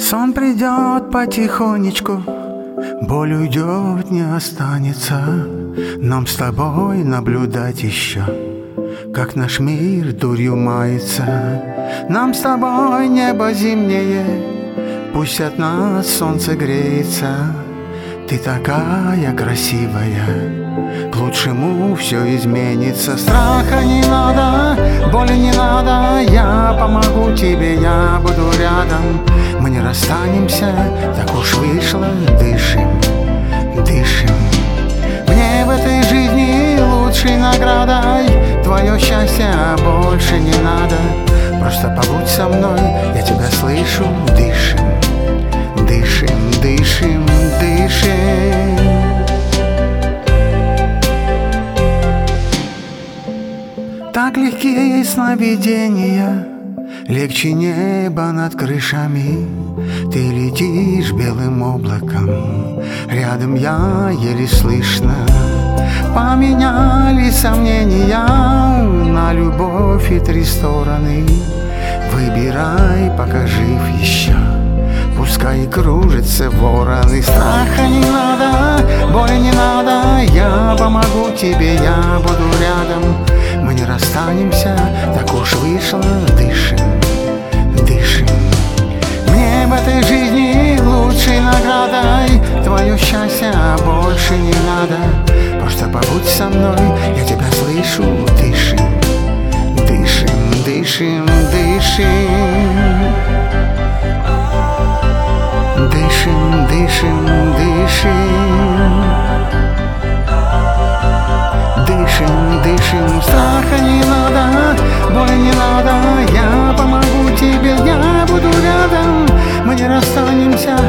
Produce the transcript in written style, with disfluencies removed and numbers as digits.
Сон придет потихонечку, боль уйдет, не останется. Нам с тобой наблюдать еще, как наш мир дурью мается. Нам с тобой небо зимнее, пусть от нас солнце греется. Ты такая красивая, к лучшему все изменится. Страха не надо, боли не надо, я помогу тебе, я буду рядом. Мы не расстанемся, так уж вышло, дышим, дышим. Мне в этой жизни лучшей наградой твое счастье, а больше не надо. Просто побудь со мной, я тебя слышу, дышим, дышим, дышим, дышим. Так легкие сновидения, легче неба над крышами. Ты летишь белым облаком, рядом я еле слышно. Поменяли сомнения на любовь и три стороны. Выбирай, пока жив еще, пускай кружатся вороны. Страха не надо, боли не надо, я помогу тебе, я буду рядом. Мы не расстанемся, так уж вышло, дышим, дышим. Мне в этой жизни лучшей наградой твое счастье, а больше не надо. Просто побудь со мной, я тебя слышу, дышим, дышим, дышим, дышим. Дышим, дышим, дышим. Дышим, дышим. Страха не надо, боли не надо, я помогу тебе, я буду рядом. Мы не расстанемся,